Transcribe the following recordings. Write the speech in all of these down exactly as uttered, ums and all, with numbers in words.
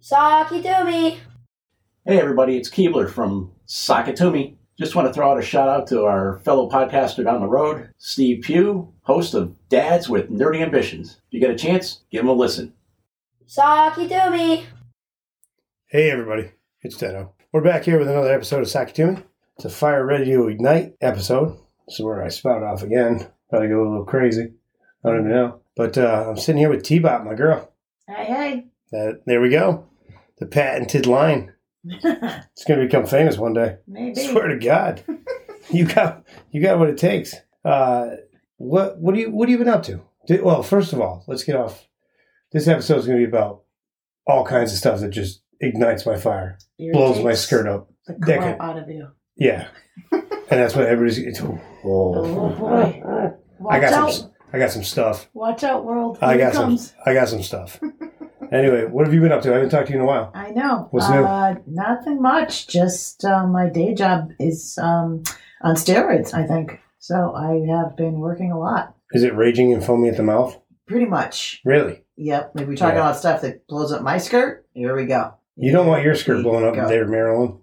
Sakitumi! Hey everybody, it's Keebler from Sakitumi. Just want to throw out a shout out to our fellow podcaster down the road, Steve Pugh, host of Dads with Nerdy Ambitions. If you get a chance, give him a listen. Sakitumi! Hey everybody, it's Dedo. We're back here with another episode of Sakitumi. It's a Fire Ready to Ignite episode. This is where I spout off again. Probably go a little crazy. I don't even know. But uh, I'm sitting here with T-Bot, my girl. Hey, hey. Uh, there we go. The patented line. It's going to become famous one day. Maybe. Swear to God. you got you got what it takes. Uh, what what do you what have you been up to? Did, well, first of all, let's get off. This episode is going to be about all kinds of stuff that just ignites my fire, blows my skirt up. The crap out of you. Yeah, and that's what everybody's. It's, oh, Oh, boy. Watch I got out. some. I got some stuff. Watch out, world. Here I got it comes. some. I got some stuff. Anyway, what have you been up to? I haven't talked to you in a while. I know. What's new? Uh, nothing much. Just uh, my day job is um, on steroids, I think. So I have been working a lot. Is it raging and foamy at the mouth? Pretty much. Really? Yep. If we're talking Yeah. about stuff that blows up my skirt, here we go. You don't want your skirt Here blowing we up go. there, Marilyn.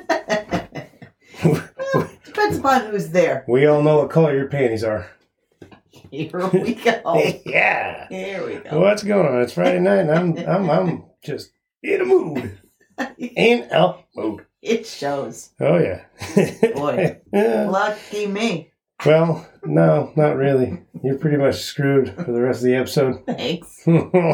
Well, depends upon who's there. We all know what color your panties are. Here we go. Yeah. Here we go. What's going on? It's Friday night, and I'm I'm I'm just in a mood. In a mood. It shows. Oh yeah. Boy. Yeah. Lucky me. Well, no, not really. You're pretty much screwed for the rest of the episode. Thanks.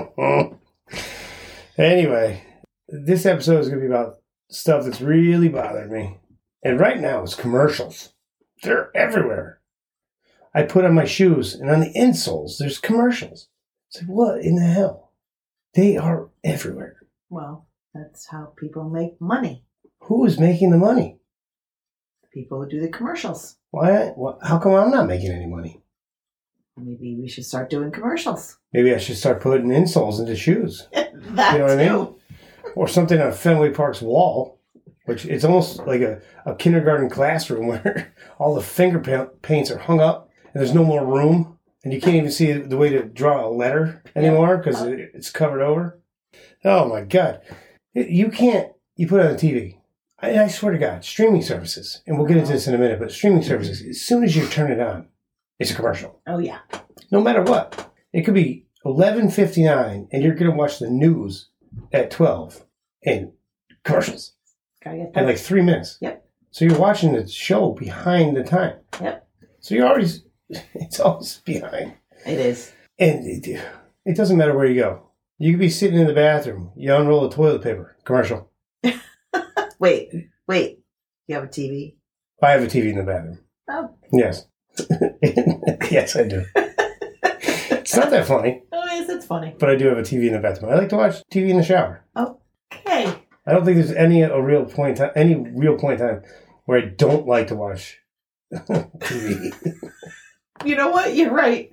Anyway, this episode is going to be about stuff that's really bothering me. And right now, it's commercials. They're everywhere. I put on my shoes, and on the insoles, there's commercials. It's like, what in the hell? They are everywhere. Well, that's how people make money. Who is making the money? People who do the commercials. Why? Wh- How come I'm not making any money? Maybe we should start doing commercials. Maybe I should start putting insoles into shoes. that You know what I mean? too. Or something on Fenway Park's wall, which it's almost like a, a kindergarten classroom where all the finger pa- paints are hung up and there's no more room and you can't even see the way to draw a letter anymore because Yeah. it, it's covered over. Oh my God. You can't, you put it on the T V. I, I swear to God, streaming services, and we'll get into this in a minute, but streaming services, as soon as you turn it on, it's a commercial. Oh, yeah. No matter what. It could be eleven fifty-nine and you're going to watch the news at twelve and commercials Gotta get in that. like three minutes. Yep. So you're watching the show behind the time. Yep. So you're already, it's always behind. It is. And it, it doesn't matter where you go. You could be sitting in the bathroom. You unroll the toilet paper. Commercial. Wait, wait. You have a T V? I have a T V in the bathroom. Oh. Yes. Yes, I do. It's not that funny, Oh, yes, it's funny. but I do have a T V in the bathroom. I like to watch T V in the shower. Okay. I don't think there's any a real point ti- any real point in time where I don't like to watch T V. You know what? You're right.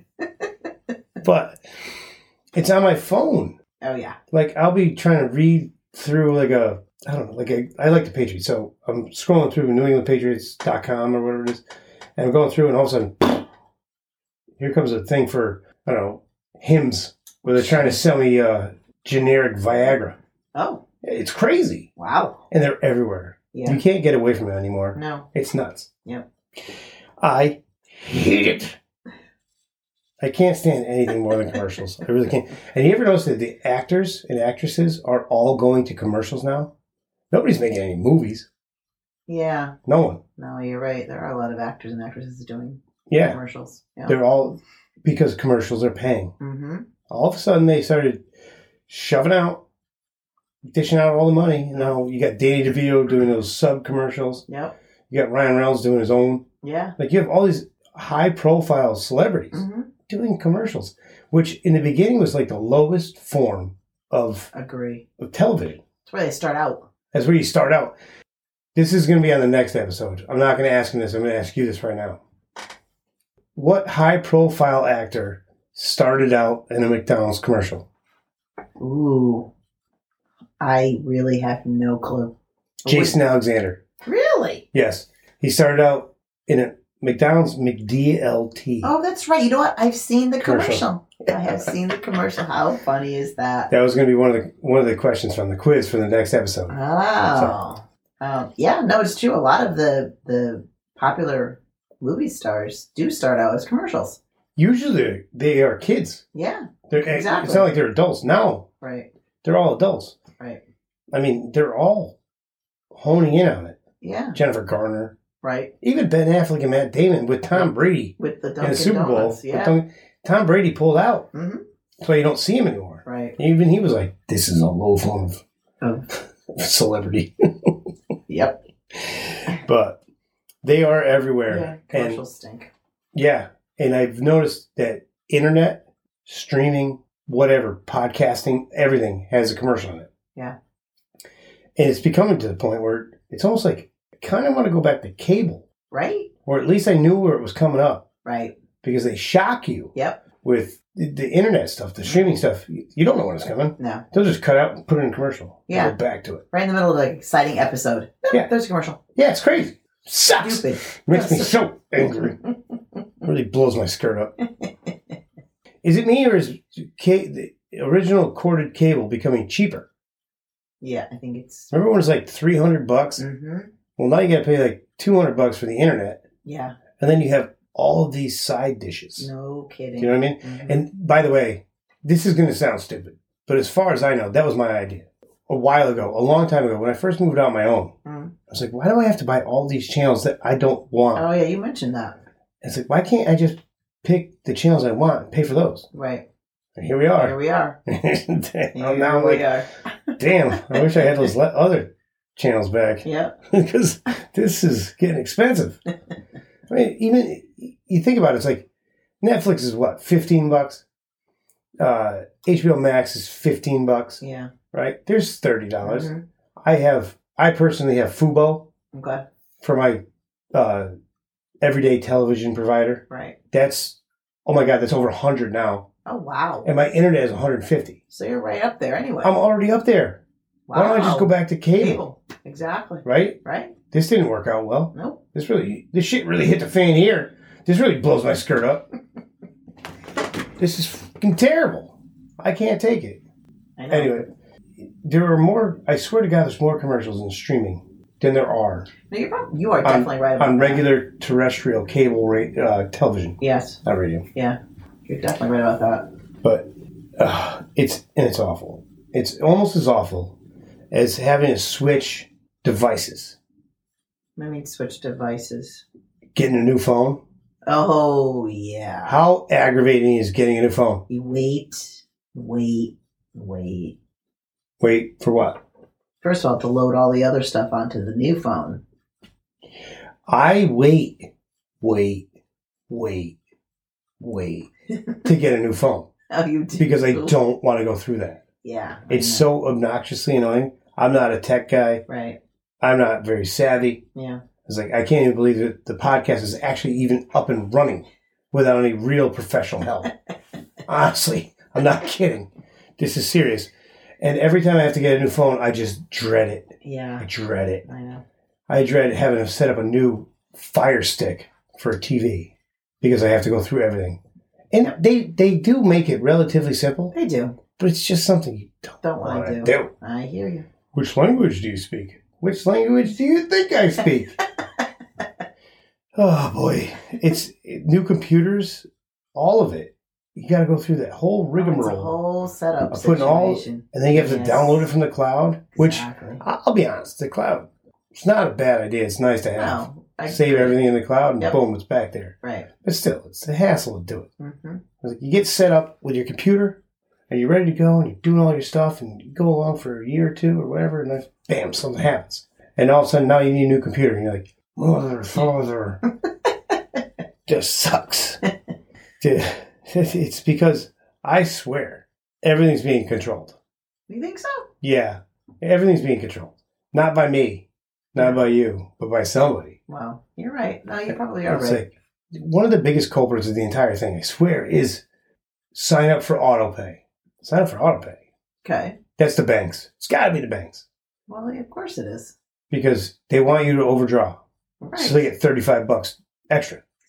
But it's on my phone. Oh, yeah. Like I'll be trying to read through like a I don't know, like a, I like the Patriots, so I'm scrolling through New England Patriots dot com or whatever it is, and I'm going through, and all of a sudden, here comes a thing for I don't know hymns where they're trying to sell me uh, generic Viagra. Oh, It's crazy, wow. and they're everywhere. Yeah. You can't get away from it anymore. No. It's nuts. Yep. I hate it. I can't stand anything more than commercials. I really can't. And you ever notice that the actors and actresses are all going to commercials now? Nobody's making any movies. Yeah. No one. No, you're right. There are a lot of actors and actresses doing Yeah. commercials. Yeah. They're all, because commercials are paying. Mm-hmm. All of a sudden they started shoving out, dishing out all the money. And now you got Danny DeVito doing those sub commercials. Yep. You got Ryan Reynolds doing his own. Yeah. Like you have all these high profile celebrities Mm-hmm. doing commercials, which in the beginning was like the lowest form of, Agree. of television. That's where they start out. That's where you start out. This is going to be on the next episode. I'm not going to ask him this. I'm going to ask you this right now. What high profile actor started out in a McDonald's commercial? Ooh. I really have no clue. Jason Alexander. Really? Yes. He started out in a McDonald's McDLT. Oh, that's right. You know what? I've seen the Commercial. commercial. I have seen the commercial. How funny is that? That was going to be one of the one of the questions from the quiz for the next episode. Oh. Um, yeah, no, it's true. A lot of the the popular movie stars do start out as commercials. Usually they are kids. Yeah, They're, Exactly. It's not like they're adults. Now right, they're all adults. right. I mean, they're all honing in on it. Yeah, Jennifer Garner, right. even Ben Affleck and Matt Damon with Tom Brady With the in Dunkin' the Super Bowl. Donuts. With Yeah, Tom, Tom Brady pulled out. hmm That's why you don't see him anymore. right. Even he was like, "This is a low form of Oh. celebrity." Yep. But they are everywhere. Yeah, and commercials stink. yeah, and I've noticed that internet, streaming, whatever, podcasting, everything has a commercial in it. Yeah. And it's becoming to the point where it's almost like I kind of want to go back to cable, Right, or at least I knew where it was coming up, right. because they shock you Yep. with the, the internet stuff, the streaming stuff. You don't know when it's coming. No, They'll just cut out and put it in a commercial. Yeah. Go back to it. right in the middle of an exciting episode. Yeah. There's a commercial. Yeah, it's crazy. Sucks. Stupid. Makes me so angry. Really blows my skirt up. Is it me, or is ca- the original corded cable becoming cheaper? Yeah, I think it's. Remember when it was like three hundred bucks? hmm Well, now you got to pay like two hundred bucks for the internet, Yeah, and then you have all of these side dishes. no kidding. Do you know what I mean? Mhm. And by the way, this is going to sound stupid, but as far as I know, that was my idea. A while ago, a long time ago, when I first moved out on my own, Mhm. I was like, why do I have to buy all these channels that I don't want? Oh yeah, you mentioned that. It's like, why can't I just pick the channels I want and pay for those? Right. And here we Here are. we are. Damn, Here now I'm we like, are. damn, I wish I had those le- other channels back. Yep. Because this is getting expensive. I mean, even you think about it, it's like Netflix is what, fifteen bucks? Uh, H B O Max is fifteen bucks, Yeah. right? There's thirty dollars. Mhm. I have, I personally have Fubo Okay. for my uh, everyday television provider. Right. That's, oh my God, that's over one hundred now. Oh wow. And my internet is one hundred fifty. So you're right up there anyway. I'm already up there. wow. Why don't I just go back to cable? Cable. Exactly. Right? Right. This didn't work out well. Nope. This really, this shit really hit the fan here. This really blows my skirt up. This is fucking terrible. I can't take it. I know. Anyway, there are more, I swear to God, there's more commercials in streaming than there are No, you're prob- you are definitely right about on that. regular terrestrial cable ra- uh, television. Yes. Not radio. Yeah. You're definitely right about that. But uh, it's, and it's awful. It's almost as awful as having to switch devices. I mean, switch devices. Getting a new phone. Oh yeah. How aggravating is getting a new phone? You wait, wait, wait. Wait, for what? First of all, to load all the other stuff onto the new phone. I wait, wait, wait, wait to get a new phone Oh, you do. because I don't want to go through that. Yeah. I It's know. so obnoxiously annoying. I'm not a tech guy. Right. I'm not very savvy. Yeah. It's like, I can't even believe that the podcast is actually even up and running without any real professional help. Honestly, I'm not kidding. This is serious. And every time I have to get a new phone, I just dread it. I Yeah. dread it. I know. I dread having to set up a new Fire Stick for a T V because I have to go through everything. And Yep. they, they do make it relatively simple, They do. but it's just something you don't, Don't want want to to do. do. I hear you. Which language do you speak? Which language do you think I speak? Oh boy, it's it, new computers, all of it. You got to go through that whole It's a rigmarole, whole setup of putting all, situation. and then you have to Yes. download it from the cloud. Which Exactly. I- I'll be honest, the cloud, it's not a bad idea. It's nice to have. No. I Save agree. everything in the cloud, and Yep. boom, it's back there. Right. But still, it's a hassle to do it. Mm-hmm. It's like you get set up with your computer, and you're ready to go, and you're doing all your stuff, and you go along for a year or two or whatever, and then bam, something happens. And all of a sudden, now you need a new computer, and you're like, mother, father. Just sucks. Dude, it's because, I swear, everything's being controlled. You think so? Yeah, everything's being controlled. Not by me, not by you, but by somebody. Well, you're right. No, you probably are It's right. like, one of the biggest culprits of the entire thing, I swear, is sign up for autopay. Sign up for autopay. Okay. That's the banks. It's got to be the banks Well, of course it is. because they want you to overdraw. Right. So they get thirty-five bucks extra.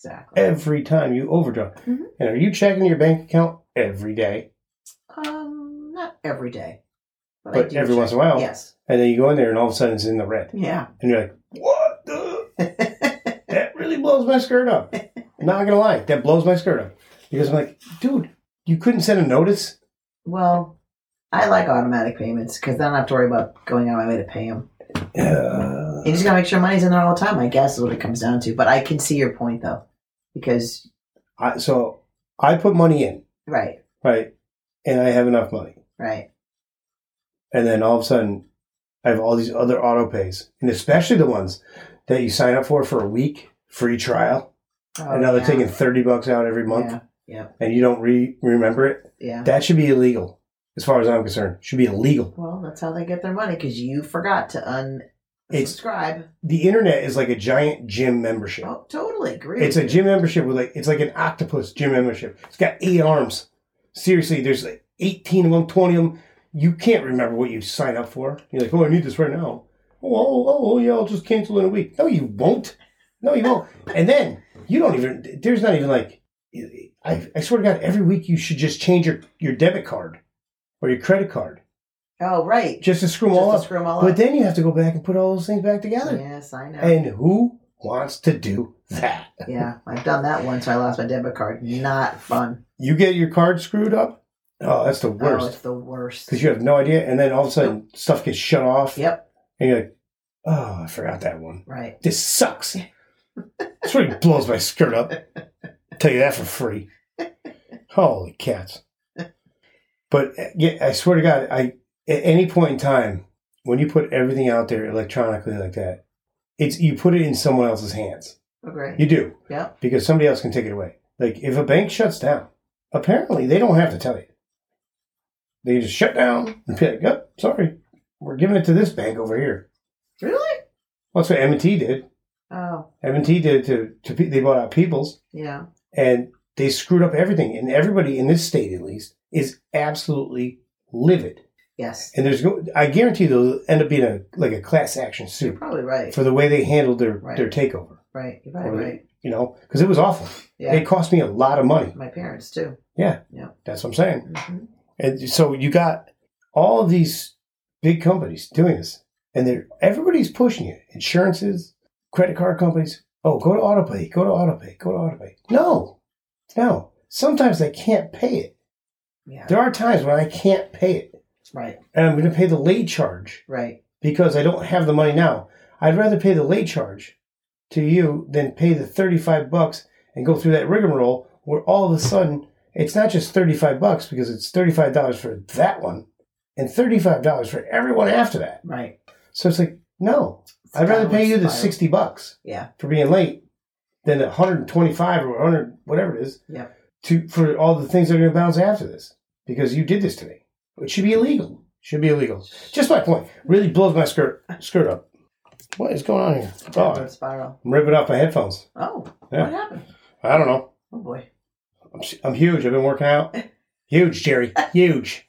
Exactly. Every time you overdraw. Mhm. And are you checking your bank account every day? Um, not every day, but, But I do every check. once in a while. Yes. And then you go in there and all of a sudden it's in the red. Yeah. And you're like, what the? That really blows my skirt up. I'm not going to lie. That blows my skirt up. Because I'm like, dude, you couldn't send a notice? Well, I like automatic payments because then I don't have to worry about going out of my way to pay them. Uh, You just gotta make sure money's in there all the time, I guess is what it comes down to. But I can see your point though. Because I, so I put money in, right, right? And I have enough money. right. And then all of a sudden, I have all these other auto pays. And especially the ones that you sign up for for a week, free trial. Oh, and now they're yeah. taking thirty bucks out every month. Yeah. Yeah. And you don't re- remember it. Yeah. That should be illegal. As far as I'm concerned, it should be illegal. Well, that's how they get their money because you forgot to It's- unsubscribe. The internet is like a giant gym membership. Oh, totally agree. It's with a you. gym membership with like it's like an octopus gym membership. It's got eight arms. Seriously, there's like eighteen of them, twenty of them. You can't remember what you sign up for. You're like, oh, I need this right now. Oh, oh, oh, oh, yeah, I'll just cancel in a week. No, you won't. No, you won't. And then you don't even. There's not even like. I, I swear to God, every week you should just change your, your debit card or your credit card Oh, right. just to screw them Just all to up. screw 'em all But up. then you have to go back and put all those things back together. Yes, I know. And who wants to do that? Yeah, I've done that once. I lost my debit card. Not fun. You get your card screwed up? Oh, that's the Oh, worst. it's the worst. Because you have no idea, and then all of a sudden stuff gets shut off, Yep. and you're like, oh, I forgot that one. Right. This sucks. This really blows my skirt up. I'll tell you that for free. Holy cats. But uh, yeah, I swear to God, I at any point in time, when you put everything out there electronically like that, it's you put it in someone else's hands. Okay. You do. Yep. Because somebody else can take it away. Like, if a bank shuts down, apparently they don't have to tell you. They just shut down and be like, oh, sorry, we're giving it to this bank over here. Really? Well, that's what M and T did. Oh, M and T did to, to pe- they bought out People's, yeah. and they screwed up everything. And everybody in this state, at least, is absolutely livid. Yes. And there's, go- I guarantee there'll end up being a like a class action You're suit probably right. for the way they handled their, Right. their takeover. Right. You're probably Or they- right. You know, because it was awful. Yeah. It cost me a lot of money. My parents, too. Yeah, Yeah. that's what I'm saying. hmm And so you got all of these big companies doing this, and they're everybody's pushing it. Insurances, credit card companies. Oh, go to AutoPay. Go to AutoPay. Go to AutoPay. No, no. Sometimes they can't pay it. Yeah. There are times when I can't pay it, Right. and I'm going to pay the late charge Right. because I don't have the money now. I'd rather pay the late charge to you than pay the thirty-five bucks and go through that rigmarole where all of a sudden it's not just thirty-five bucks because it's thirty-five dollars for that one and thirty-five dollars for everyone after that. Right. So it's like, no, It's I'd rather downward pay you the spiral. sixty bucks Yeah. for being late than one hundred twenty-five or one hundred, whatever it is, Yeah. to for all the things that are going to bounce after this because you did this to me. It should be illegal. Should be illegal. Just my point. Really blows my skirt skirt up. What is going on here? Oh, Downward spiral. I'm ripping off my headphones. Oh. Yeah. What happened? I don't know. Oh, boy. I'm, I'm huge. I've been working out. Huge, Jerry. Huge.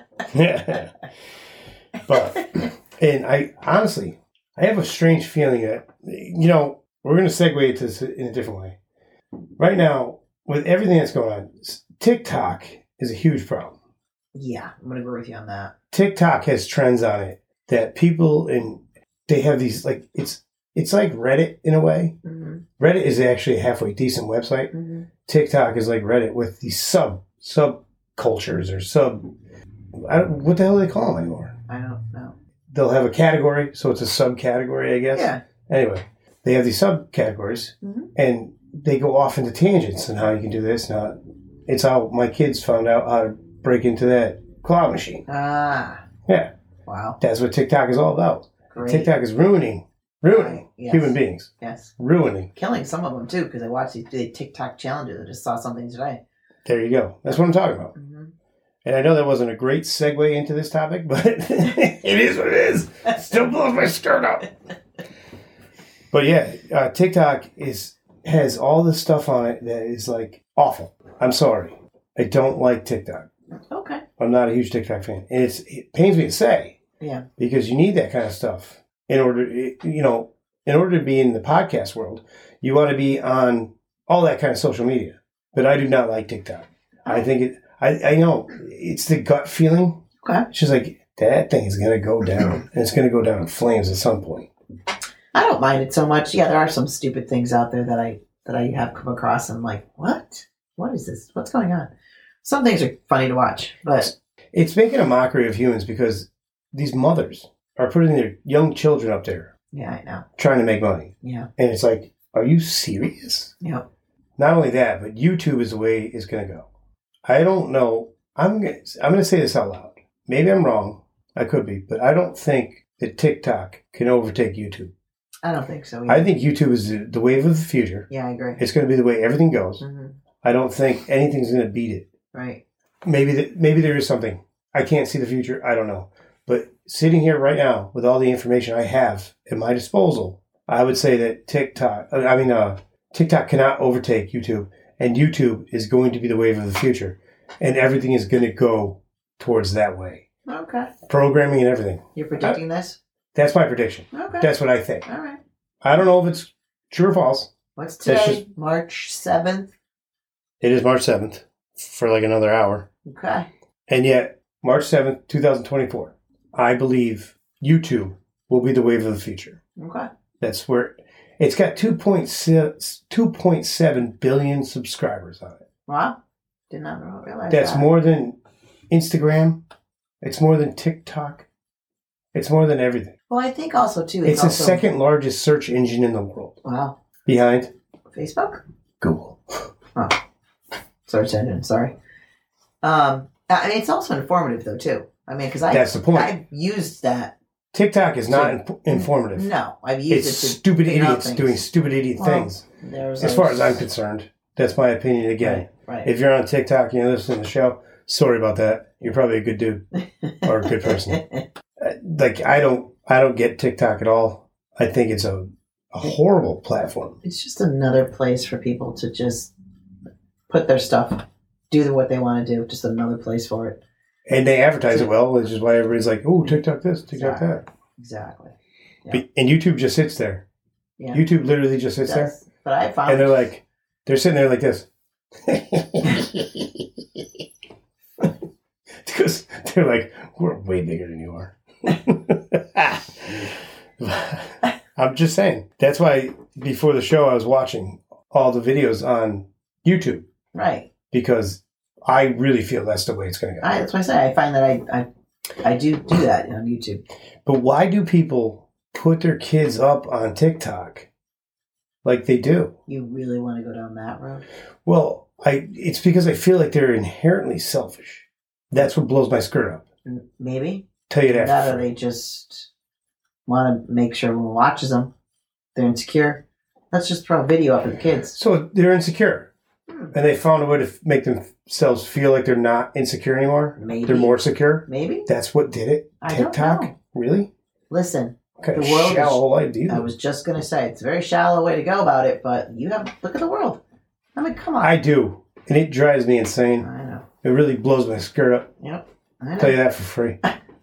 But, and I honestly, I have a strange feeling that, you know, we're going to segue into this in a different way. Right now, with everything that's going on, TikTok is a huge problem. Yeah. I'm going to agree with you on that. TikTok has trends on it that people, and they have these, like, it's, it's like Reddit in a way. Mm-hmm. Reddit is actually a halfway decent website. Mm-hmm. TikTok is like Reddit with these sub sub cultures or sub. I don't, what the hell do they call them anymore? I don't know. They'll have a category, so it's a subcategory, I guess. Yeah. Anyway, they have these subcategories, Mhm. and they go off into tangents and how you can do this. Now, it's how my kids found out how to break into that claw machine. Ah. Yeah, Wow. that's what TikTok is all about. Great. TikTok is ruining, ruining Right, yes. human beings, Yes. ruining. Killing some of them, too, because I watched these big TikTok challenges. I just saw something today. There you go. That's what I'm talking about. Mm-hmm. And I know that wasn't a great segue into this topic, but it is what it is. Still blows my skirt up. But yeah, uh, TikTok is has all this stuff on it that is like awful. I'm sorry. I don't like TikTok. Okay. I'm not a huge TikTok fan. And it's, it pains me to say Yeah. because you need that kind of stuff in order, you know, in order to be in the podcast world, you want to be on all that kind of social media. But I do not like TikTok. I think it, I, I know it's the gut feeling. Okay. It's just like, that thing is going to go down. And it's going to go down in flames at some point. I don't mind it so much. Yeah, there are some stupid things out there that I that I have come across. And I'm like, what? What is this? What's going on? Some things are funny to watch, but It's making a mockery of humans because these mothers are putting their young children up there yeah, I know. trying to make money. Yeah, And it's like, are you serious? yeah. Not only that, but YouTube is the way it's going to go. I don't know. I'm going I'm going to say this out loud. Maybe I'm wrong. I could be. But I don't think that TikTok can overtake YouTube. I don't think so either. I think YouTube is the, the wave of the future. yeah, I agree. It's going to be the way everything goes. hmm I don't think anything's going to beat it. Right. Maybe the, maybe there is something. I can't see the future. I don't know. But sitting here right now with all the information I have at my disposal, I would say that TikTok, I mean, uh, TikTok cannot overtake YouTube, and YouTube is going to be the wave of the future, and everything is going to go towards that way. Okay. Programming and everything. You're predicting this? That's my prediction. Okay. That's what I think. All right. I don't know if it's true or false. What's That's today? just- March seventh? It is March seventh for like another hour. Okay. And yet, March seventh, twenty twenty-four, I believe YouTube will be the wave of the future. Okay. That's where it's got two point seven billion subscribers on it. Wow. Did not realize That's that. more than Instagram. It's more than TikTok. It's more than everything. Well, I think also, too, It's it's, the also... second largest search engine in the world. Wow. Behind Facebook? Google. Search engine, sorry. Um, I mean, it's also informative, though, too. I mean, because I That's the point. I've used that. TikTok is not in- informative. No, I've used It's it to stupid figure out idiots things. doing stupid idiot Well, things. There's As far as I'm concerned. That's my opinion again. Right, right. If you're on TikTok and you're listening to the show, sorry about that. You're probably a good dude or a good person. Uh, Like I don't, I don't get TikTok at all. I think it's a, a horrible platform. It's just another place for people to just put their stuff, do what they want to do. Just another place for it. And they advertise it well, which is why everybody's like, "Oh, TikTok this, TikTok Exactly. that." Exactly. Yeah. But, and YouTube just sits there. Yeah. YouTube literally just sits there, That's- But I found and they're like, they're sitting there like this, because they're like, "We're way bigger than you are." I'm just saying. That's why before the show, I was watching all the videos on YouTube right. because I really feel that's the way it's going to go. I, that's why I say I find that I, I I do do that on YouTube. But why do people put their kids up on TikTok like they do? You really want to go down that road? Well, I it's because I feel like they're inherently selfish. That's what blows my skirt up. M- Maybe. Tell you that. That for or free. they just want to make sure everyone watches them. They're insecure. Let's just throw a video up at the kids. So they're insecure, Hmm. and they found a way to f- make themselves feel like they're not insecure anymore. Maybe. They're more secure. Maybe. That's what did it. I don't TikTok, know. really? Listen, What kind The of world is- shallow idea? I was just going to say, it's a very shallow way to go about it, but you have, look at the world. I mean, come on. I do, and it drives me insane. I know. It really blows my skirt up. Yep. I Tell you know. that for free.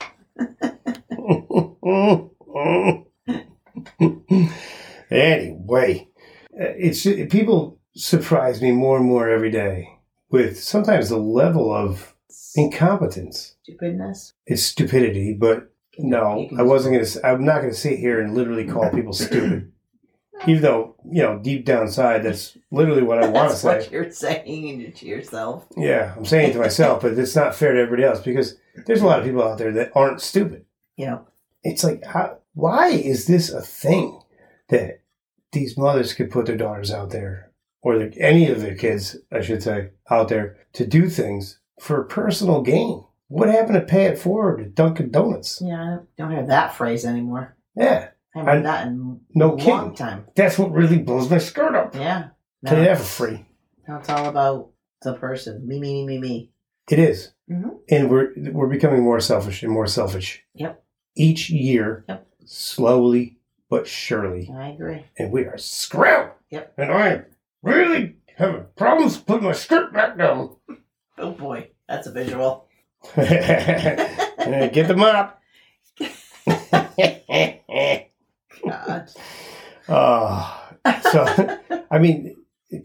Anyway, it's people surprise me more and more every day with sometimes the level of incompetence. Stupidness. It's stupidity, but no, You can I wasn't going to. I'm not going to sit here and literally call people stupid, even though you know deep down inside that's literally what I want to That's say. what you're saying to yourself. Yeah, I'm saying it to myself, but it's not fair to everybody else because there's a lot of people out there that aren't stupid. You know, It's like, how, why is this a thing that these mothers could put their daughters out there, or their, any of their kids, I should say, out there to do things for personal gain? What happened to pay it forward at Dunkin' Donuts? yeah, I don't hear that phrase anymore. Yeah, I haven't heard I- that in no a kidding. long time. that's what really blows my skirt up. Yeah. Tell you No, that for free. now it's all about the person. Me, me, me, me, me. It is. Mhm. And we're we're becoming more selfish and more selfish. Yep. Each year, Yep. slowly but surely. I agree. And we are screwed. Yep. And I really have problems putting my skirt back down. Oh boy, that's a visual. Get the mop. God. Oh, so, I mean,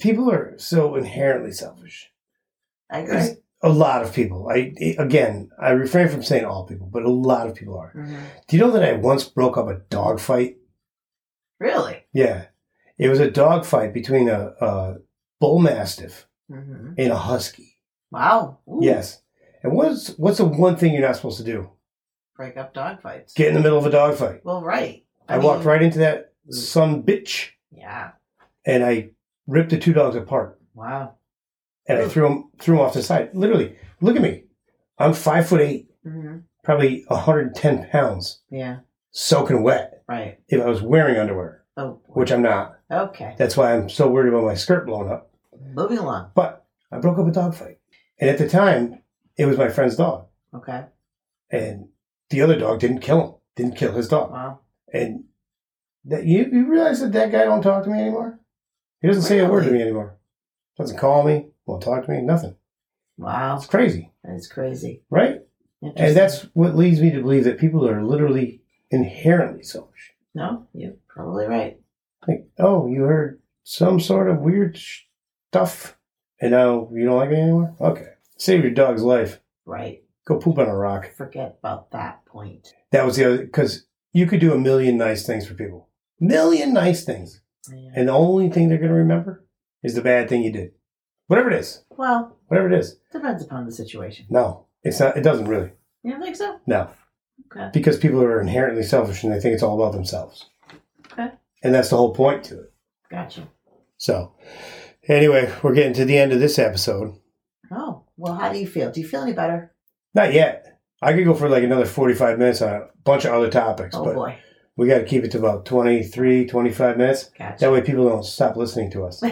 people are so inherently selfish. I agree. A lot of people. I again, I refrain from saying all people, but a lot of people are. Mm-hmm. Do you know that I once broke up a dog fight? Really? Yeah, it was a dog fight between a, a bull mastiff Mm-hmm. and a husky. Wow. Ooh. Yes. And what's what's the one thing you're not supposed to do? Break up dog fights. Get in the middle of a dog fight. Well, right. I, mean, walked right into that son bitch, Yeah. and I ripped the two dogs apart. Wow. And I Ooh. threw them threw them off the side. Literally, look at me. I'm five foot eight, Mm-hmm. probably one hundred ten pounds, Yeah. soaking wet. Right. If I was wearing underwear, Oh. Boy. which I'm not. Okay. That's why I'm so worried about my skirt blowing up. Moving along. But I broke up a dog fight, and at the time, it was my friend's dog, Okay. and the other dog didn't kill him. Didn't kill his dog. Wow. And that you, you realize that that guy don't talk to me anymore? He doesn't say a word to Really? me anymore. Doesn't call me, won't talk to me, nothing. Wow. It's crazy, That is crazy. right? Interesting. And that's what leads me to believe that people are literally inherently selfish. No, you're probably right. Like, oh, you heard some sort of weird sh- stuff, and now you don't like me anymore? Okay. Save your dog's life. Right. Go poop on a rock. Forget about that point. That was the other, because you could do a million nice things for people. Million nice things. Yeah. And the only thing they're going to remember is the bad thing you did. Whatever it is. Well, Whatever it is. depends upon the situation. No, it's not. It doesn't really. You don't think so? No. Okay. Because people are inherently selfish and they think it's all about themselves. Okay. And that's the whole point to it. Gotcha. So, anyway, we're getting to the end of this episode. Oh, well, how do you feel? Do you feel any better? Not yet. I could go for like another forty-five minutes on a bunch of other topics, Oh, but boy. we got to keep it to about twenty-three, twenty-five minutes. Gotcha. That way people don't stop listening to us.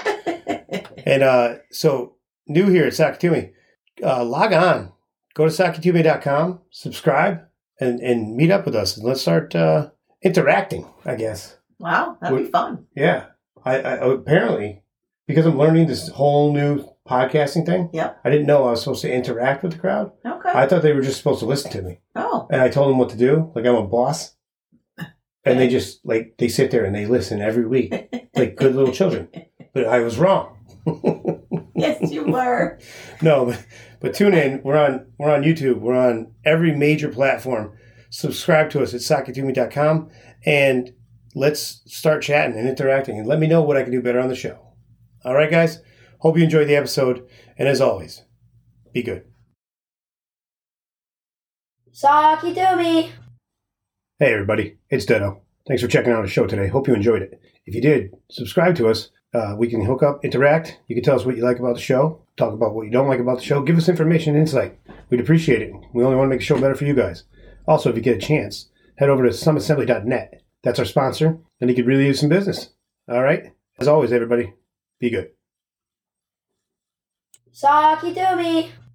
And uh, so, new here at Sakatumi, uh, log on. Go to sakatumi dot com, subscribe, and, and meet up with us. And let's start uh, interacting, I guess. Wow, that'd be fun. Yeah. I, I apparently, because I'm learning this whole new podcasting thing, Yep. I didn't know I was supposed to interact with the crowd. Okay. I thought they were just supposed to listen to me. Oh, And I told them what to do, like I'm a boss. And they just, like, they sit there and they listen every week, like good little children. But I was wrong. yes, you were. No, but, but tune in. We're on we're on YouTube. We're on every major platform. Subscribe to us at sakatumi dot com and let's start chatting and interacting and let me know what I can do better on the show. All right, guys? Hope you enjoyed the episode. And as always, be good. Sakatumi. Hey, everybody. It's Dedo. Thanks for checking out the show today. Hope you enjoyed it. If you did, subscribe to us. Uh, we can hook up, interact. You can tell us what you like about the show. Talk about what you don't like about the show. Give us information and insight. We'd appreciate it. We only want to make the show better for you guys. Also, if you get a chance, head over to some assembly dot net. That's our sponsor, and he could really use some business. All right? As always, everybody, be good. Sakatumi.